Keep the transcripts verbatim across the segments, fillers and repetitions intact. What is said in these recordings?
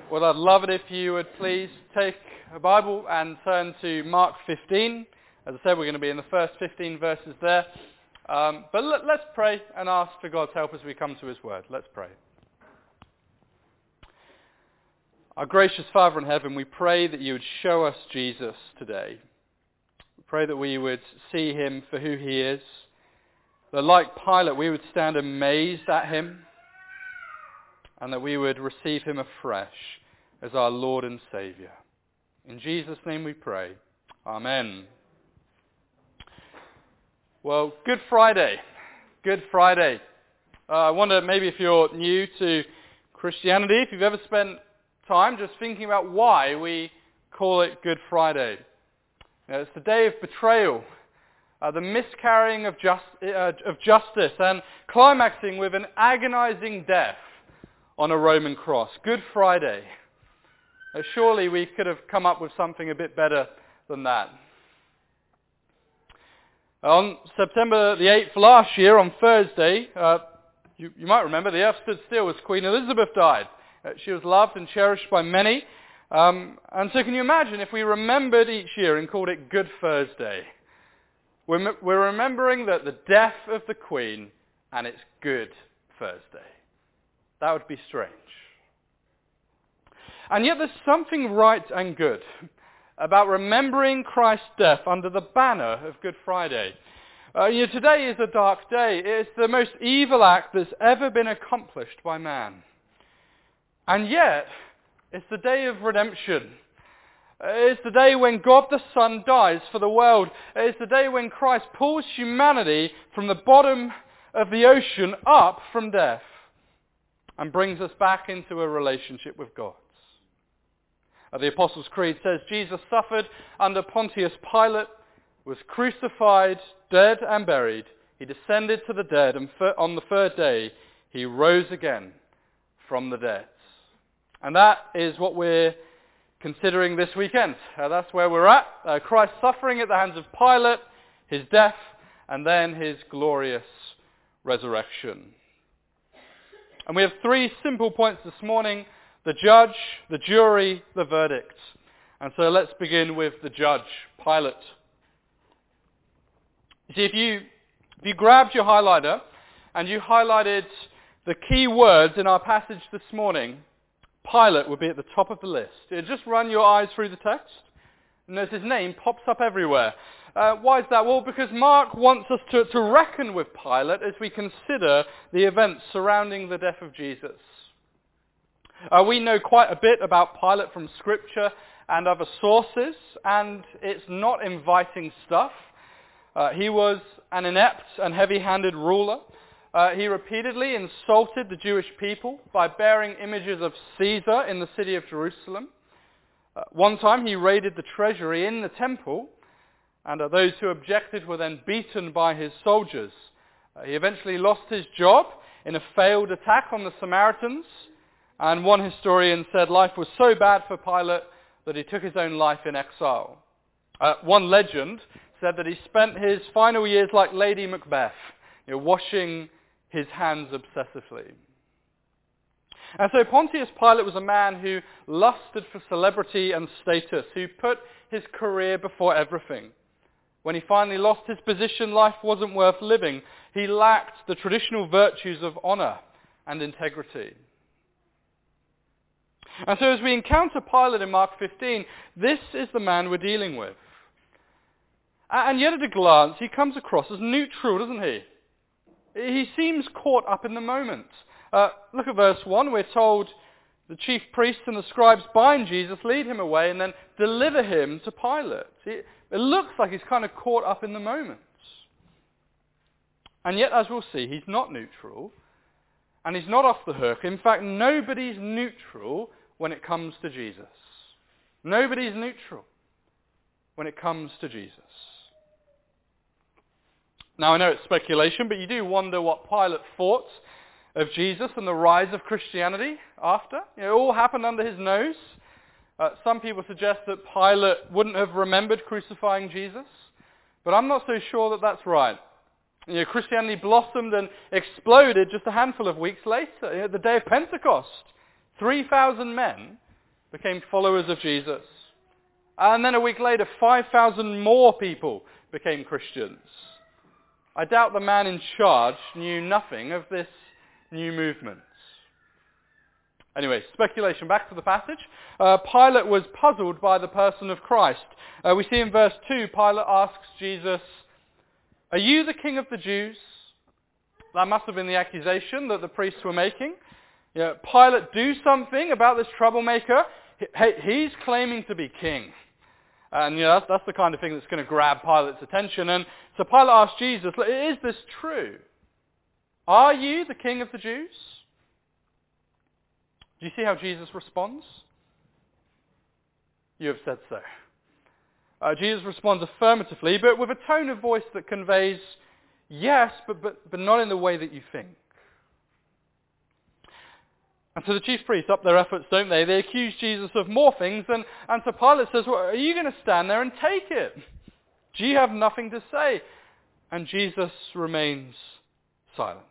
Well, I'd love it if you would please take a Bible and turn to Mark fifteen. As I said, we're going to be in the first fifteen verses there. Um, but let, let's pray and ask for God's help as we come to his word. Let's pray. Our gracious Father in heaven, we pray that you would show us Jesus today. We pray that we would see him for who he is. That like Pilate, we would stand amazed at him. And that we would receive him afresh as our Lord and Saviour. In Jesus' name we pray. Amen. Well, Good Friday. Good Friday. Uh, I wonder maybe if you're new to Christianity, if you've ever spent time just thinking about why we call it Good Friday. You know, it's the day of betrayal, uh, the miscarrying of, just, uh, of justice, and climaxing with an agonizing death on a Roman cross. Good Friday. Uh, surely we could have come up with something a bit better than that. On September the eighth last year, on Thursday, uh, you, you might remember, the earth stood still as Queen Elizabeth died. Uh, she was loved and cherished by many. Um, and so can you imagine if we remembered each year and called it Good Thursday? We're, we're remembering that the death of the Queen, and it's Good Thursday. That would be strange. And yet there's something right and good about remembering Christ's death under the banner of Good Friday. Uh, you know, today is a dark day. It's the most evil act that's ever been accomplished by man. And yet, it's the day of redemption. It's the day when God the Son dies for the world. It's the day when Christ pulls humanity from the bottom of the ocean up from death and brings us back into a relationship with God. Uh, the Apostles' Creed says, Jesus suffered under Pontius Pilate, was crucified, dead and buried. He descended to the dead, and on the third day, he rose again from the dead. And that is what we're considering this weekend. Uh, that's where we're at. Uh, Christ suffering at the hands of Pilate, his death, and then his glorious resurrection. And we have three simple points this morning: the judge, the jury, the verdict. And so let's begin with the judge, Pilate. You see, if you, if you grabbed your highlighter and you highlighted the key words in our passage this morning, Pilate would be at the top of the list. You just run your eyes through the text, and notice his name pops up everywhere. Uh, why is that? Well, because Mark wants us to, to reckon with Pilate as we consider the events surrounding the death of Jesus. Uh, we know quite a bit about Pilate from Scripture and other sources, and it's not inviting stuff. Uh, he was an inept and heavy-handed ruler. Uh, he repeatedly insulted the Jewish people by bearing images of Caesar in the city of Jerusalem. Uh, one time he raided the treasury in the temple, and uh, those who objected were then beaten by his soldiers. Uh, he eventually lost his job in a failed attack on the Samaritans, and one historian said life was so bad for Pilate that he took his own life in exile. Uh, one legend said that he spent his final years like Lady Macbeth, you know, washing his hands obsessively. And so Pontius Pilate was a man who lusted for celebrity and status, who put his career before everything. When he finally lost his position, life wasn't worth living. He lacked the traditional virtues of honor and integrity. And so as we encounter Pilate in Mark fifteen, this is the man we're dealing with. And yet at a glance, he comes across as neutral, doesn't he? He seems caught up in the moment. Uh, look at verse one. We're told the chief priests and the scribes bind Jesus, lead him away, and then deliver him to Pilate. It, it looks like he's kind of caught up in the moment. And yet, as we'll see, he's not neutral, and he's not off the hook. In fact, nobody's neutral when it comes to Jesus. Nobody's neutral when it comes to Jesus. Now, I know it's speculation, but you do wonder what Pilate thought of Jesus and the rise of Christianity after. You know, it all happened under his nose. Uh, some people suggest that Pilate wouldn't have remembered crucifying Jesus, but I'm not so sure that that's right. You know, Christianity blossomed and exploded just a handful of weeks later, you know, the day of Pentecost. three thousand men became followers of Jesus. And then a week later, five thousand more people became Christians. I doubt the man in charge knew nothing of this new movement. Anyway, speculation. Back to the passage. Uh, Pilate was puzzled by the person of Christ. Uh, we see in verse two, Pilate asks Jesus, "Are you the king of the Jews?" That must have been the accusation that the priests were making. You know, Pilate, do something about this troublemaker. He, he's claiming to be king. And you know, that's, that's the kind of thing that's going to grab Pilate's attention. And so Pilate asked Jesus, "Is this true? Are you the king of the Jews?" Do you see how Jesus responds? "You have said so." Uh, Jesus responds affirmatively, but with a tone of voice that conveys, yes, but, but, but not in the way that you think. And so the chief priests up their efforts, don't they? They accuse Jesus of more things, and, and so Pilate says, "Well, are you going to stand there and take it? Do you have nothing to say?" And Jesus remains silent.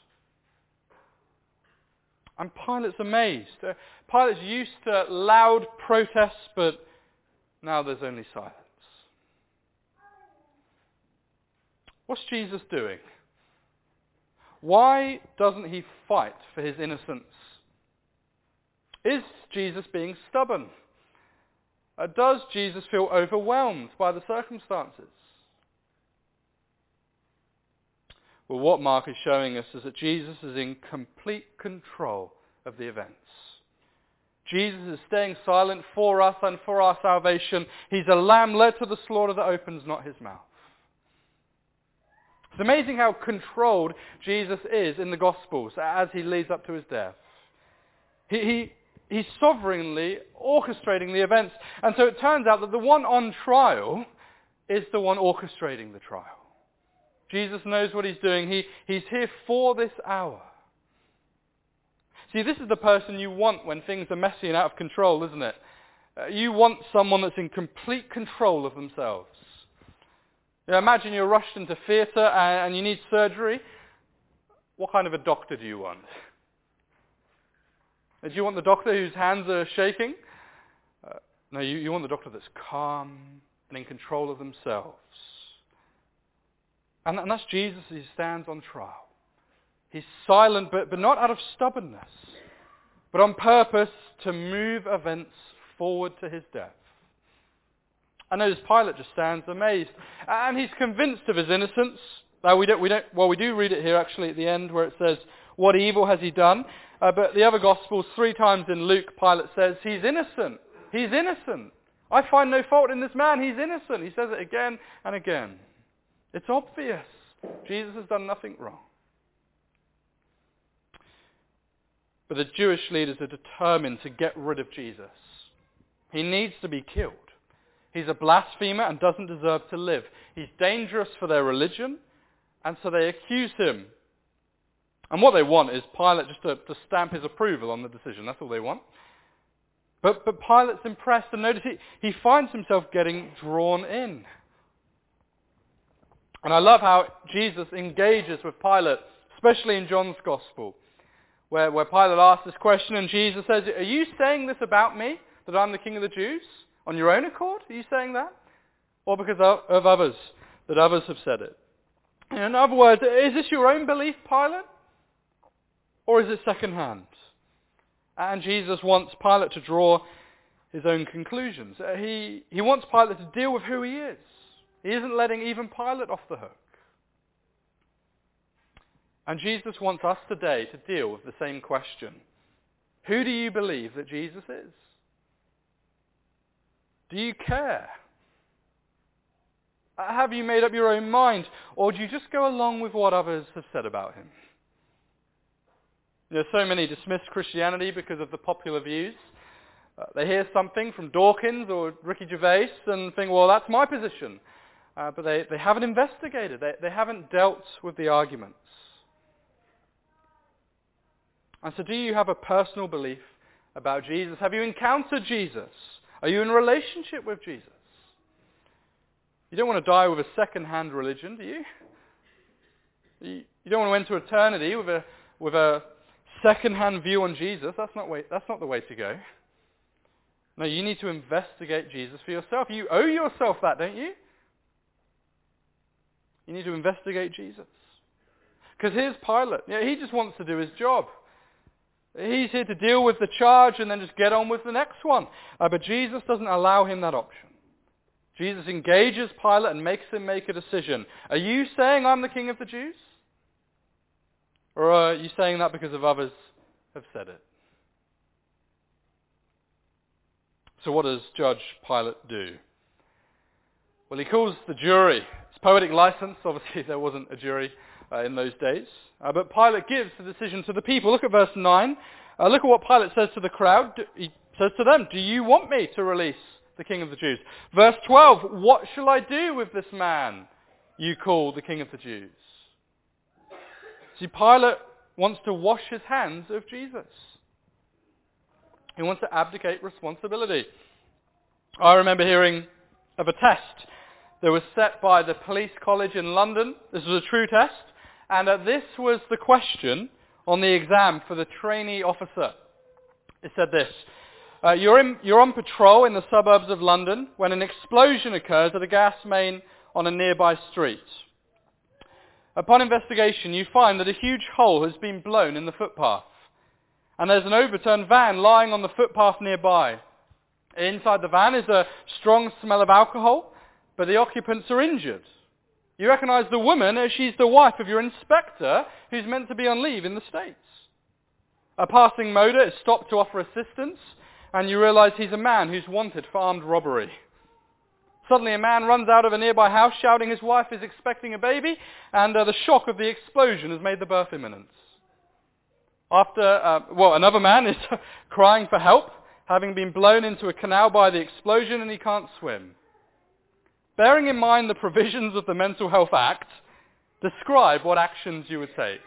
And Pilate's amazed. Uh, Pilate's used to loud protests, but now there's only silence. What's Jesus doing? Why doesn't he fight for his innocence? Is Jesus being stubborn? Uh, does Jesus feel overwhelmed by the circumstances? Well, what Mark is showing us is that Jesus is in complete control of the events. Jesus is staying silent for us and for our salvation. He's a lamb led to the slaughter that opens not his mouth. It's amazing how controlled Jesus is in the Gospels as he leads up to his death. He, he, he's sovereignly orchestrating the events. And so it turns out that the one on trial is the one orchestrating the trial. Jesus knows what he's doing. He, he's here for this hour. See, this is the person you want when things are messy and out of control, isn't it? Uh, you want someone that's in complete control of themselves. You know, imagine you're rushed into theatre and, and you need surgery. What kind of a doctor do you want? Do you want the doctor whose hands are shaking? Uh, no, you, you want the doctor that's calm and in control of themselves. And, and that's Jesus as he stands on trial. He's silent, but, but not out of stubbornness, but on purpose to move events forward to his death. And notice Pilate just stands amazed. And he's convinced of his innocence. Now we don't, we don't, well, we do read it here actually at the end where it says, "What evil has he done?" Uh, but the other Gospels, three times in Luke, Pilate says, "He's innocent. He's innocent. I find no fault in this man. He's innocent." He says it again and again. It's obvious. Jesus has done nothing wrong. But the Jewish leaders are determined to get rid of Jesus. He needs to be killed. He's a blasphemer and doesn't deserve to live. He's dangerous for their religion, and so they accuse him. And what they want is Pilate just to, to stamp his approval on the decision. That's all they want. But, but Pilate's impressed, and notice he, he finds himself getting drawn in. And I love how Jesus engages with Pilate, especially in John's Gospel, where, where Pilate asks this question and Jesus says, "Are you saying this about me, that I'm the king of the Jews? On your own accord? Are you saying that? Or because of, of others, that others have said it?" In other words, is this your own belief, Pilate? Or is it second-hand? And Jesus wants Pilate to draw his own conclusions. He, he wants Pilate to deal with who he is. He isn't letting even Pilate off the hook. And Jesus wants us today to deal with the same question. Who do you believe that Jesus is? Do you care? Have you made up your own mind? Or do you just go along with what others have said about him? You know, so many dismiss Christianity because of the popular views. Uh, they hear something from Dawkins or Ricky Gervais and think, well, that's my position. Uh, but they, they haven't investigated. They, they haven't dealt with the arguments. And so do you have a personal belief about Jesus? Have you encountered Jesus? Are you in a relationship with Jesus? You don't want to die with a second-hand religion, do you? You, you don't want to enter eternity with a with a second-hand view on Jesus. That's not way, that's not the way to go. No, you need to investigate Jesus for yourself. You owe yourself that, don't you? You need to investigate Jesus. Because here's Pilate. Yeah, he just wants to do his job. He's here to deal with the charge and then just get on with the next one. Uh, but Jesus doesn't allow him that option. Jesus engages Pilate and makes him make a decision. Are you saying I'm the king of the Jews? Or are you saying that because of others have said it? So what does Judge Pilate do? Well, he calls the jury. It's poetic license. Obviously, there wasn't a jury uh, in those days. Uh, but Pilate gives the decision to the people. Look at verse nine. Uh, look at what Pilate says to the crowd. He says to them, do you want me to release the king of the Jews? Verse twelve, what shall I do with this man you call the king of the Jews? See, Pilate wants to wash his hands of Jesus. He wants to abdicate responsibility. I remember hearing of a test that was set by the police college in London. This was a true test. And uh, this was the question on the exam for the trainee officer. It said this. Uh, you're, in, you're on patrol in the suburbs of London when an explosion occurs at a gas main on a nearby street. Upon investigation, you find that a huge hole has been blown in the footpath. And there's an overturned van lying on the footpath nearby. Inside the van is a strong smell of alcohol, but the occupants are injured. You recognize the woman as she's the wife of your inspector who's meant to be on leave in the States. A passing motor is stopped to offer assistance, and you realize he's a man who's wanted for armed robbery. Suddenly a man runs out of a nearby house shouting his wife is expecting a baby, and uh, the shock of the explosion has made the birth imminent. After, uh, well, another man is crying for help, having been blown into a canal by the explosion, and he can't swim. Bearing in mind the provisions of the Mental Health Act, describe what actions you would take.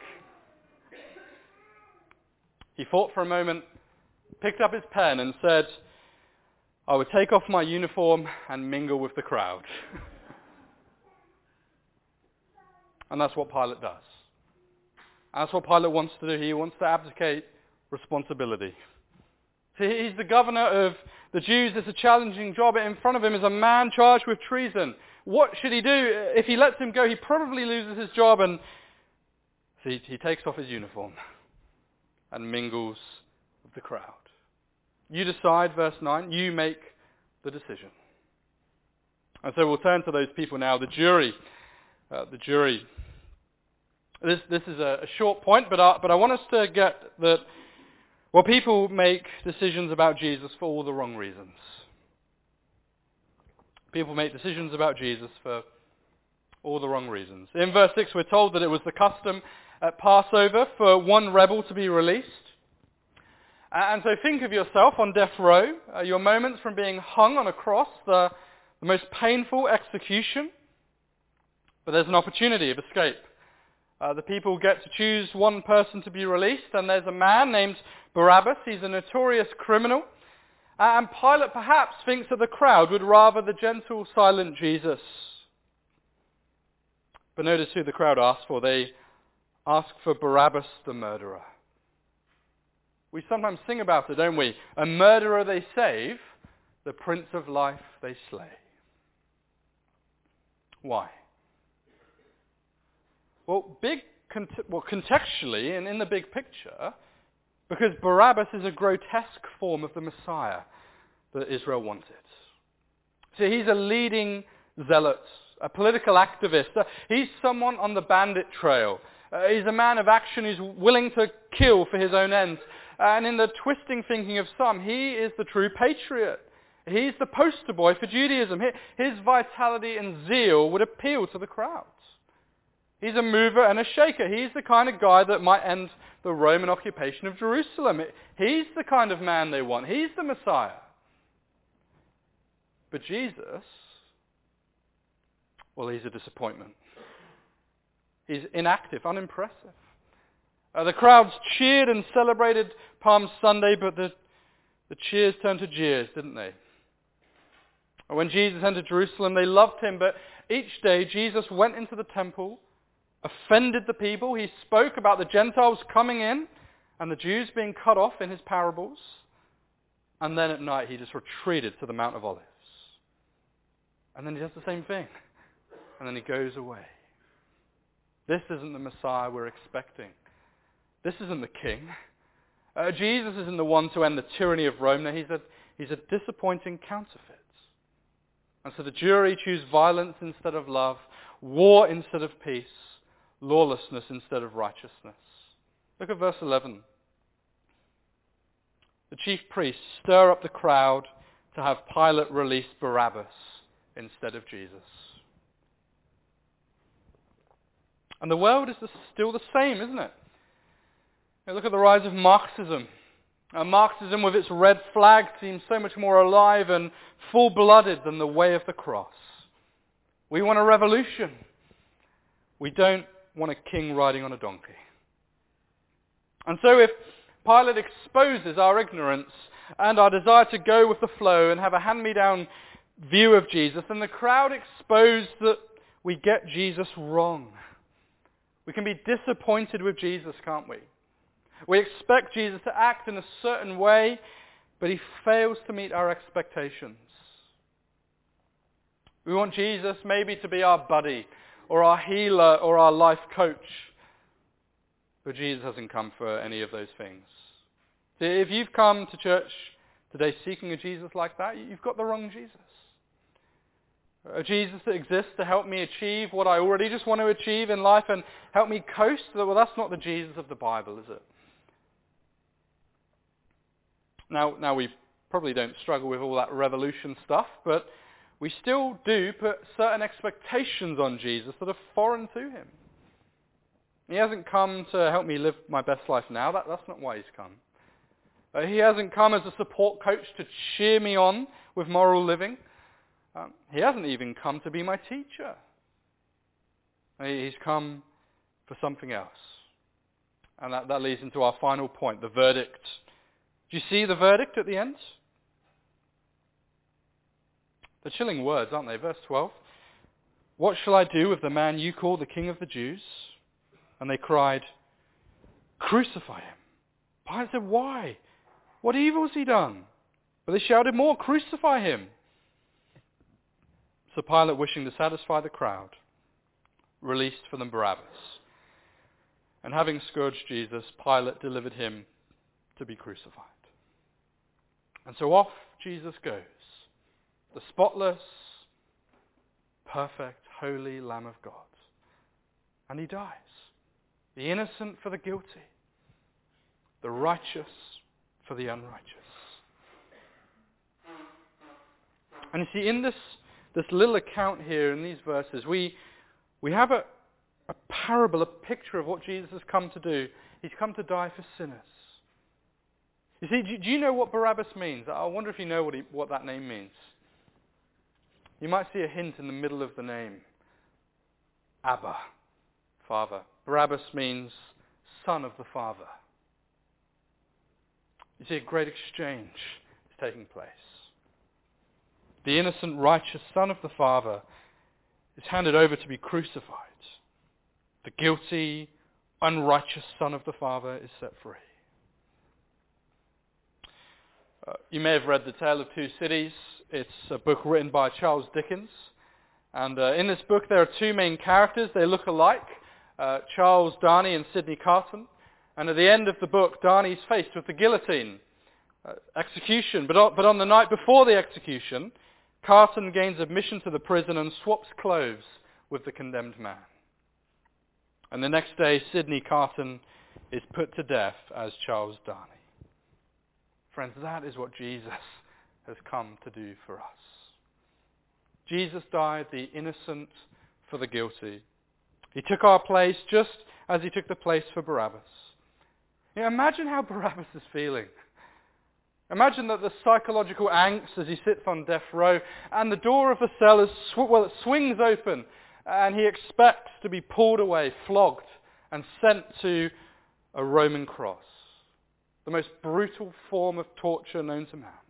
He thought for a moment, picked up his pen and said, I would take off my uniform and mingle with the crowd. And that's what Pilate does. That's what Pilate wants to do. He wants to abdicate responsibility. See, he's the governor of the Jews. It's a challenging job. In front of him is a man charged with treason. What should he do? If he lets him go, he probably loses his job. And so he, he takes off his uniform and mingles with the crowd. You decide, verse nine. You make the decision. And so we'll turn to those people now. The jury. Uh, the jury. This this is a, a short point, but I, but I want us to get that, well, people make decisions about Jesus for all the wrong reasons. People make decisions about Jesus for all the wrong reasons. In verse six, we're told that it was the custom at Passover for one rebel to be released. And so think of yourself on death row, uh, your moments from being hung on a cross, the, the most painful execution. But there's an opportunity of escape. Uh, the people get to choose one person to be released, and there's a man named Barabbas. He's a notorious criminal. Uh, and Pilate perhaps thinks that the crowd would rather the gentle, silent Jesus. But notice who the crowd asked for. They asked for Barabbas the murderer. We sometimes sing about it, don't we? A murderer they save, the Prince of Life they slay. Why? Well, big, well, contextually and in the big picture, because Barabbas is a grotesque form of the Messiah that Israel wanted. See, he's a leading zealot, a political activist. Uh, he's someone on the bandit trail. Uh, he's a man of action who's willing to kill for his own ends. And in the twisting thinking of some, he is the true patriot. He's the poster boy for Judaism. His vitality and zeal would appeal to the crowds. He's a mover and a shaker. He's the kind of guy that might end the Roman occupation of Jerusalem. He's the kind of man they want. He's the Messiah. But Jesus, well, he's a disappointment. He's inactive, unimpressive. Uh, the crowds cheered and celebrated Palm Sunday, but the, the cheers turned to jeers, didn't they? When Jesus entered Jerusalem, they loved him, but each day Jesus went into the temple, offended the people. He spoke about the Gentiles coming in and the Jews being cut off in his parables. And then at night he just retreated to the Mount of Olives. And then he does the same thing. And then he goes away. This isn't the Messiah we're expecting. This isn't the king. Uh, Jesus isn't the one to end the tyranny of Rome. No, he's a, he's a disappointing counterfeit. And so the jury choose violence instead of love, war instead of peace, lawlessness instead of righteousness. Look at verse eleven. The chief priests stir up the crowd to have Pilate release Barabbas instead of Jesus. And the world is still the same, isn't it? Now look at the rise of Marxism. Uh, Marxism with its red flag seems so much more alive and full-blooded than the way of the cross. We want a revolution. We don't want a king riding on a donkey. And so if Pilate exposes our ignorance and our desire to go with the flow and have a hand-me-down view of Jesus, then the crowd expose that we get Jesus wrong. We can be disappointed with Jesus, can't we? We expect Jesus to act in a certain way, but he fails to meet our expectations. We want Jesus maybe to be our buddy, or our healer, or our life coach. But Jesus hasn't come for any of those things. See, if you've come to church today seeking a Jesus like that, you've got the wrong Jesus. A Jesus that exists to help me achieve what I already just want to achieve in life and help me coast, well, that's not the Jesus of the Bible, is it? Now, now we probably don't struggle with all that revolution stuff, but we still do put certain expectations on Jesus that are foreign to him. He hasn't come to help me live my best life now. That, that's not why he's come. Uh, he hasn't come as a support coach to cheer me on with moral living. Um, he hasn't even come to be my teacher. He's come for something else. And that, that leads into our final point, the verdict. Do you see the verdict at the end? They're chilling words, aren't they? Verse twelve. What shall I do with the man you call the King of the Jews? And they cried, crucify him. Pilate said, why? What evil has he done? But they shouted more, crucify him. So Pilate, wishing to satisfy the crowd, released for them Barabbas. And having scourged Jesus, Pilate delivered him to be crucified. And so off Jesus goes, the spotless, perfect, holy Lamb of God. And he dies. The innocent for the guilty. The righteous for the unrighteous. And you see, in this, this little account here, in these verses, we, we have a, a parable, a picture of what Jesus has come to do. He's come to die for sinners. You see, do, do you know what Barabbas means? I wonder if you know what, he, what that name means. You might see a hint in the middle of the name. Abba, Father. Barabbas means son of the Father. You see, a great exchange is taking place. The innocent, righteous Son of the Father is handed over to be crucified. The guilty, unrighteous Son of the Father is set free. Uh, you may have read The Tale of Two Cities. It's a book written by Charles Dickens. And uh, in this book there are two main characters. They look alike, uh, Charles Darnay and Sidney Carton. And at the end of the book, Darnay's faced with the guillotine, uh, execution. But on, but on the night before the execution, Carton gains admission to the prison and swaps clothes with the condemned man. And the next day, Sidney Carton is put to death as Charles Darnay. Friends, that is what Jesus has come to do for us. Jesus died the innocent for the guilty. He took our place just as he took the place for Barabbas. You know, imagine how Barabbas is feeling. Imagine that the psychological angst as he sits on death row and the door of the cell is sw- well, it swings open and he expects to be pulled away, flogged and sent to a Roman cross. The most brutal form of torture known to man.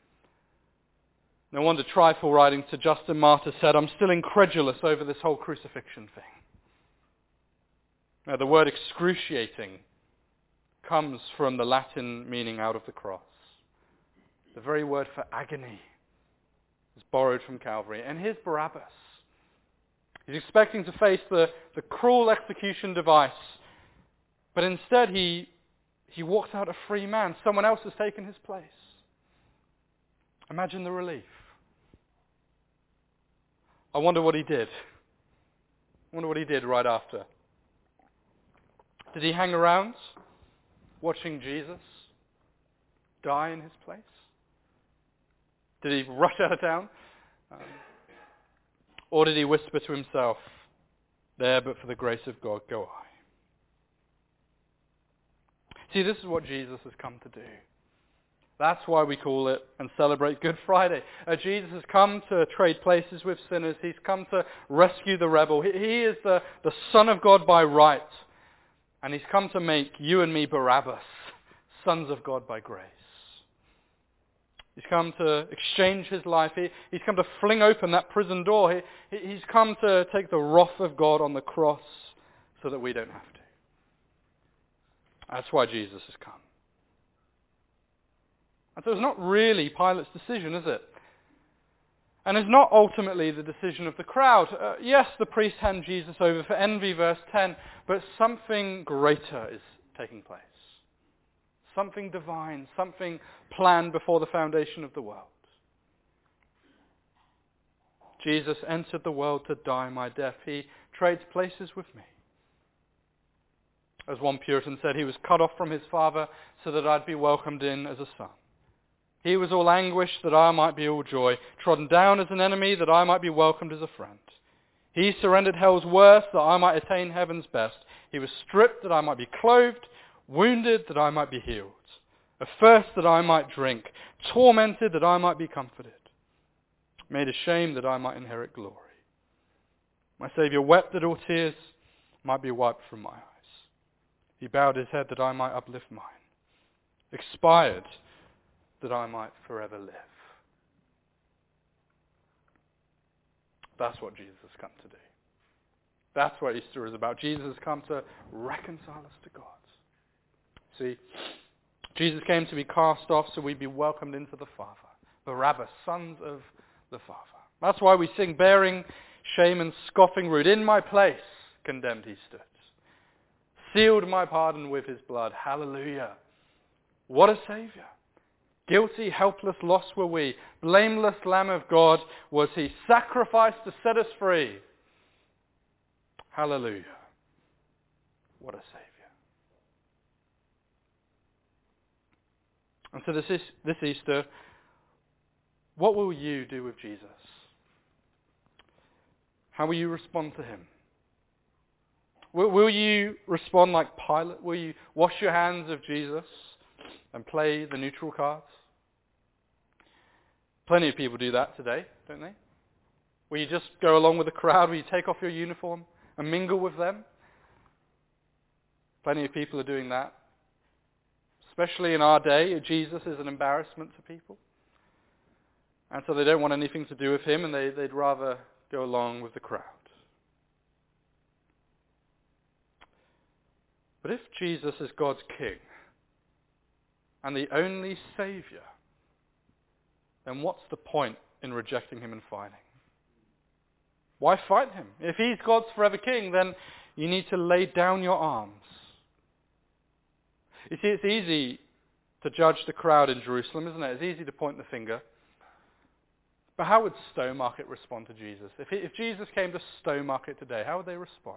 No wonder Trifle, writing to Justin Martyr, said, I'm still incredulous over this whole crucifixion thing. Now, the word excruciating comes from the Latin meaning out of the cross. The very word for agony is borrowed from Calvary. And here's Barabbas. He's expecting to face the, the cruel execution device, but instead he, he walks out a free man. Someone else has taken his place. Imagine the relief. I wonder what he did. I wonder what he did right after. Did he hang around watching Jesus die in his place? Did he rush out of town? Um, or did he whisper to himself, there but for the grace of God go I? See, this is what Jesus has come to do. That's why we call it and celebrate Good Friday. Uh, Jesus has come to trade places with sinners. He's come to rescue the rebel. He, he is the, the Son of God by right. And he's come to make you and me Barabbas, sons of God by grace. He's come to exchange his life. He, he's come to fling open that prison door. He, he's come to take the wrath of God on the cross so that we don't have to. That's why Jesus has come. And so it's not really Pilate's decision, is it? And it's not ultimately the decision of the crowd. Uh, yes, the priests hand Jesus over for envy, verse ten, but something greater is taking place. Something divine, something planned before the foundation of the world. Jesus entered the world to die my death. He trades places with me. As one Puritan said, he was cut off from his father so that I'd be welcomed in as a son. He was all anguish that I might be all joy, trodden down as an enemy that I might be welcomed as a friend. He surrendered hell's worst that I might attain heaven's best. He was stripped that I might be clothed, wounded that I might be healed, athirst that I might drink, tormented that I might be comforted, made ashamed that I might inherit glory. My Saviour wept that all tears might be wiped from my eyes. He bowed his head that I might uplift mine, expired that I might forever live. That's what Jesus has come to do. That's what Easter is about. Jesus has come to reconcile us to God. See, Jesus came to be cast off so we'd be welcomed into the Father. Barabbas, sons of the Father. That's why we sing, bearing shame and scoffing rude. In my place, condemned he stood. Sealed my pardon with his blood. Hallelujah. What a Saviour. Guilty, helpless, lost were we. Blameless Lamb of God was he. Sacrificed to set us free. Hallelujah. What a Saviour. And so this, is, this Easter, what will you do with Jesus? How will you respond to him? Will, will you respond like Pilate? Will you wash your hands of Jesus and play the neutral cards? Plenty of people do that today, don't they? Will you just go along with the crowd? Will you take off your uniform and mingle with them? Plenty of people are doing that. Especially in our day, Jesus is an embarrassment to people. And so they don't want anything to do with him, and they, they'd rather go along with the crowd. But if Jesus is God's King and the only Saviour, then what's the point in rejecting him and fighting? Why fight him? If he's God's forever King, then you need to lay down your arms. You see, it's easy to judge the crowd in Jerusalem, isn't it? It's easy to point the finger. But how would Stowmarket respond to Jesus? If, he, if Jesus came to Stowmarket today, how would they respond?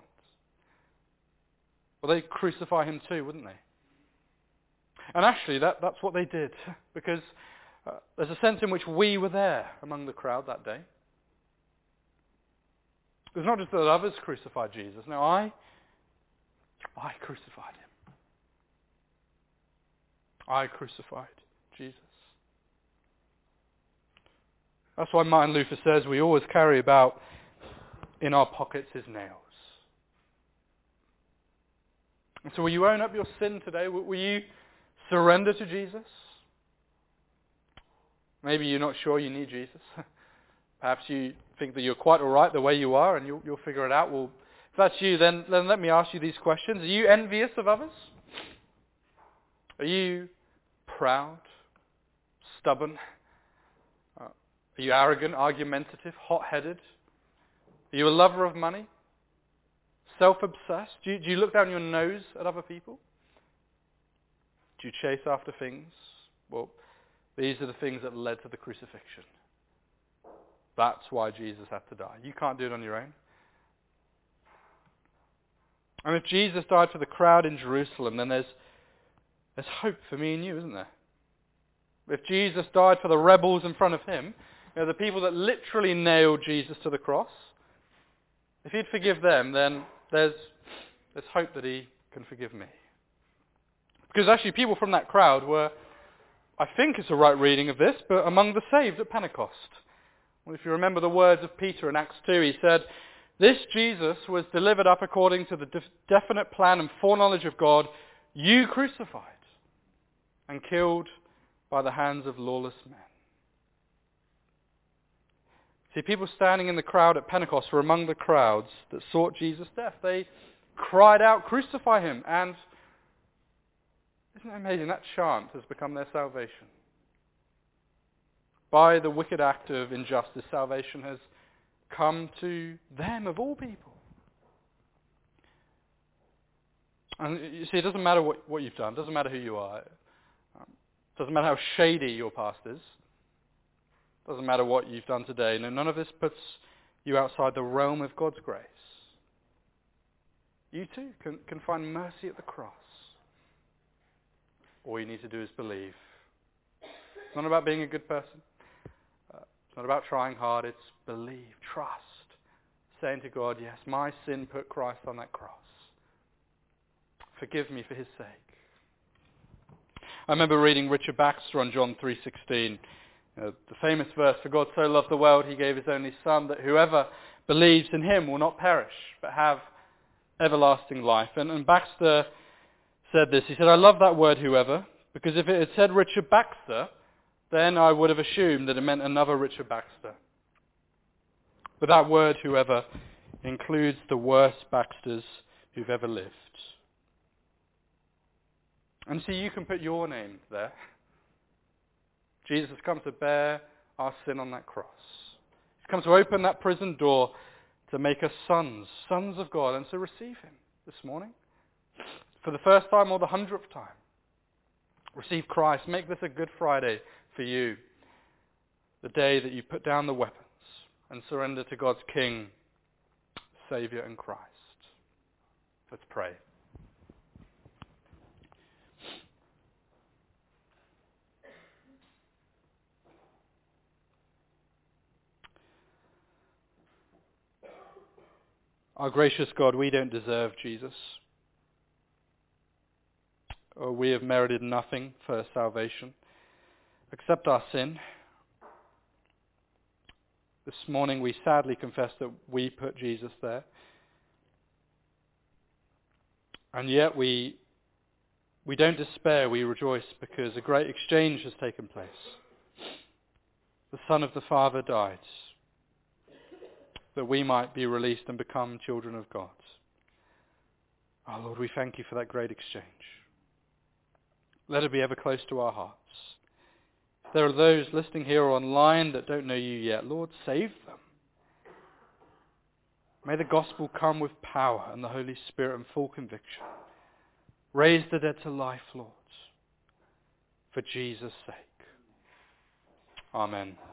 Well, they'd crucify him too, wouldn't they? And actually, that, that's what they did. Because uh, there's a sense in which we were there among the crowd that day. It was not just that others crucified Jesus. No, I, I crucified him. I crucified Jesus. That's why Martin Luther says we always carry about in our pockets his nails. And so will you own up your sin today? Will you surrender to Jesus? Maybe you're not sure you need Jesus. Perhaps you think that you're quite all right the way you are and you'll, you'll figure it out. Well, if that's you, then, then let me ask you these questions. Are you envious of others? Are you proud, stubborn? Uh, are you arrogant, argumentative, hot-headed? Are you a lover of money? Self-obsessed? Do you, do you look down your nose at other people? Do you chase after things? Well, these are the things that led to the crucifixion. That's why Jesus had to die. You can't do it on your own. And if Jesus died for the crowd in Jerusalem, then there's, there's hope for me and you, isn't there? If Jesus died for the rebels in front of him, you know, the people that literally nailed Jesus to the cross, if he'd forgive them, then there's, there's hope that he can forgive me. Because actually people from that crowd were, I think it's a right reading of this, but among the saved at Pentecost. Well, if you remember the words of Peter in Acts two, he said, "This Jesus was delivered up according to the def- definite plan and foreknowledge of God, you crucified and killed by the hands of lawless men." See, people standing in the crowd at Pentecost were among the crowds that sought Jesus' death. They cried out, "Crucify him!" And isn't it amazing? That chant has become their salvation. By the wicked act of injustice, salvation has come to them of all people. And you see, it doesn't matter what, what you've done. It doesn't matter who you are. It doesn't matter how shady your past is. It doesn't matter what you've done today. No, none of this puts you outside the realm of God's grace. You too can, can find mercy at the cross. All you need to do is believe. It's not about being a good person. Uh, it's not about trying hard. It's believe, trust. Saying to God, yes, my sin put Christ on that cross. Forgive me for his sake. I remember reading Richard Baxter on John three sixteen. You know, the famous verse, "For God so loved the world, he gave his only Son, that whoever believes in him will not perish, but have everlasting life." And, and Baxter said this. He said, "I love that word, whoever, because if it had said Richard Baxter, then I would have assumed that it meant another Richard Baxter. But that word, whoever, includes the worst Baxters who've ever lived." And see, you can put your name there. Jesus has come to bear our sin on that cross. He's come to open that prison door to make us sons, sons of God, and to receive him this morning. For the first time or the hundredth time. Receive Christ. Make this a Good Friday for you. The day that you put down the weapons and surrender to God's King, Saviour and Christ. Let's pray. Our gracious God, we don't deserve Jesus. Or we have merited nothing for salvation except our sin. This morning we sadly confess that we put Jesus there. And yet we we don't despair, we rejoice because a great exchange has taken place. The Son of the Father died that we might be released and become children of God. Oh Lord, we thank you for that great exchange. Let it be ever close to our hearts. If there are those listening here or online that don't know you yet, Lord, save them. May the gospel come with power and the Holy Spirit and full conviction. Raise the dead to life, Lord, for Jesus' sake. Amen.